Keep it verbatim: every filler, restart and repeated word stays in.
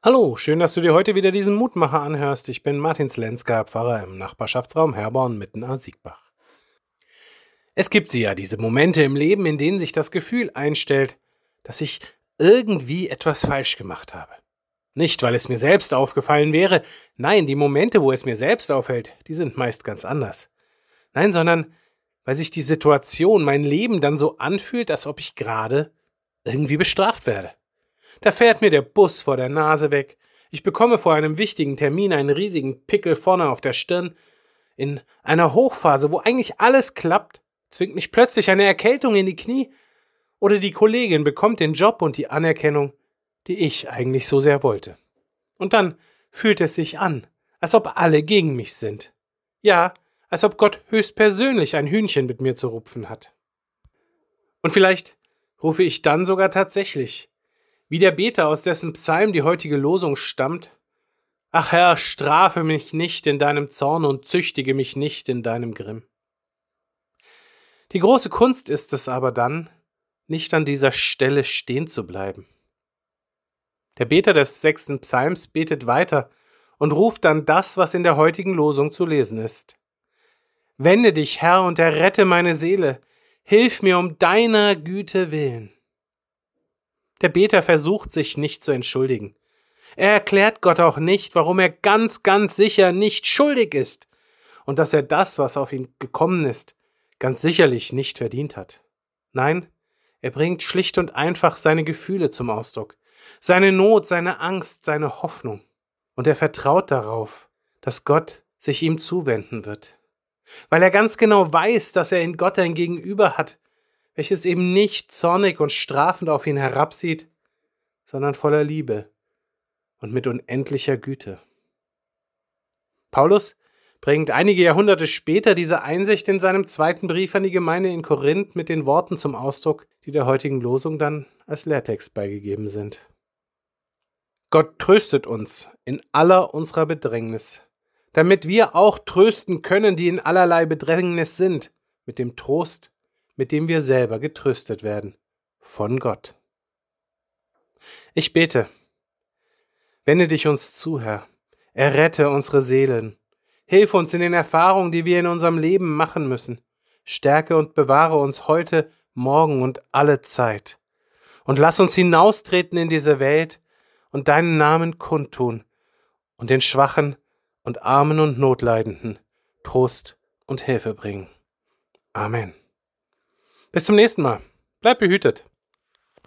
Hallo, schön, dass du dir heute wieder diesen Mutmacher anhörst. Ich bin Martin Slenska, Pfarrer im Nachbarschaftsraum Herborn mitten an Siegbach. Es gibt sie ja, diese Momente im Leben, in denen sich das Gefühl einstellt, dass ich irgendwie etwas falsch gemacht habe. Nicht, weil es mir selbst aufgefallen wäre, nein, die Momente, wo es mir selbst auffällt, die sind meist ganz anders. Nein, sondern weil sich die Situation, mein Leben dann so anfühlt, als ob ich gerade irgendwie bestraft werde. Da fährt mir der Bus vor der Nase weg. Ich bekomme vor einem wichtigen Termin einen riesigen Pickel vorne auf der Stirn. In einer Hochphase, wo eigentlich alles klappt, zwingt mich plötzlich eine Erkältung in die Knie. Oder die Kollegin bekommt den Job und die Anerkennung, die ich eigentlich so sehr wollte. Und dann fühlt es sich an, als ob alle gegen mich sind. Ja, als ob Gott höchstpersönlich ein Hühnchen mit mir zu rupfen hat. Und vielleicht rufe ich dann sogar tatsächlich, wie der Beter, aus dessen Psalm die heutige Losung stammt: Ach Herr, strafe mich nicht in deinem Zorn und züchtige mich nicht in deinem Grimm. Die große Kunst ist es aber dann, nicht an dieser Stelle stehen zu bleiben. Der Beter des sechsten Psalms betet weiter und ruft dann das, was in der heutigen Losung zu lesen ist. Wende dich, Herr, und errette meine Seele. Hilf mir um deiner Güte willen. Der Beter versucht sich nicht zu entschuldigen. Er erklärt Gott auch nicht, warum er ganz, ganz sicher nicht schuldig ist und dass er das, was auf ihn gekommen ist, ganz sicherlich nicht verdient hat. Nein, er bringt schlicht und einfach seine Gefühle zum Ausdruck, seine Not, seine Angst, seine Hoffnung. Und er vertraut darauf, dass Gott sich ihm zuwenden wird, weil er ganz genau weiß, dass er in Gott ein Gegenüber hat, welches eben nicht zornig und strafend auf ihn herabsieht, sondern voller Liebe und mit unendlicher Güte. Paulus bringt einige Jahrhunderte später diese Einsicht in seinem zweiten Brief an die Gemeinde in Korinth mit den Worten zum Ausdruck, die der heutigen Losung dann als Lehrtext beigegeben sind. Gott tröstet uns in aller unserer Bedrängnis, damit wir auch trösten können, die in allerlei Bedrängnis sind, mit dem Trost, mit dem wir selber getröstet werden, von Gott. Ich bete, wende dich uns zu, Herr, errette unsere Seelen, hilf uns in den Erfahrungen, die wir in unserem Leben machen müssen, stärke und bewahre uns heute, morgen und alle Zeit und lass uns hinaustreten in diese Welt und deinen Namen kundtun und den Schwachen und Armen und Notleidenden Trost und Hilfe bringen. Amen. Bis zum nächsten Mal. Bleib behütet.